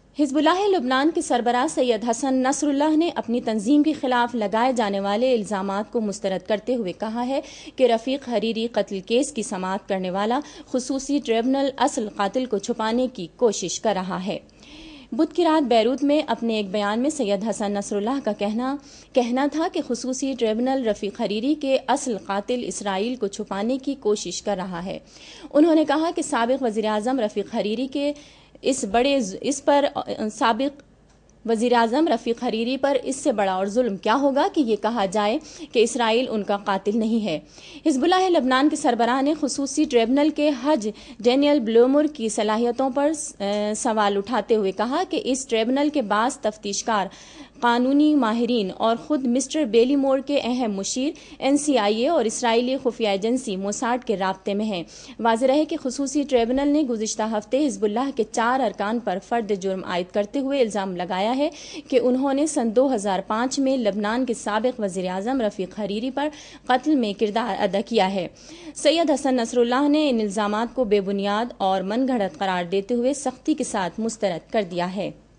حزب اللہ لبنان کے سربراہ سید حسن نصر اللہ نے اپنی تنظیم کے خلاف لگائے جانے والے الزامات کو مسترد کرتے ہوئے کہا ہے کہ رفیق حریری قتل کیس کی سماعت کرنے والا خصوصی ٹریبونل اصل قاتل کو چھپانے کی کوشش کر رہا ہے۔ بدھ کی رات بیروت میں اپنے ایک بیان میں سید حسن نصر اللہ کا کہنا تھا کہ خصوصی ٹریبونل رفیق حریری کے اصل قاتل اسرائیل کو چھپانے کی کوشش کر رہا ہے۔ انہوں نے کہا کہ سابق وزیراعظم رفیق حریری پر اس سے بڑا اور ظلم کیا ہوگا کہ یہ کہا جائے کہ اسرائیل ان کا قاتل نہیں ہے۔ حزب اللہ لبنان کے سربراہ نے خصوصی ٹریبونل کے جج ڈینیل بلومر کی صلاحیتوں پر سوال اٹھاتے ہوئے کہا کہ اس ٹریبونل کے بعض تفتیش کار، قانونی ماہرین اور خود مسٹر بیلی مور کے اہم مشیر NCIA اور اسرائیلی خفیہ ایجنسی موساد کے رابطے میں ہیں۔ واضح ہے کہ خصوصی ٹریبونل نے گزشتہ ہفتے حزب اللہ کے 4 ارکان پر فرد جرم عائد کرتے ہوئے الزام لگایا ہے کہ انہوں نے سن 2005 میں لبنان کے سابق وزیراعظم رفیق حریری پر قتل میں کردار ادا کیا ہے۔ سید حسن نصر اللہ نے ان الزامات کو بے بنیاد اور من گھڑت قرار دیتے ہوئے سختی کے ساتھ مسترد کر دیا ہے۔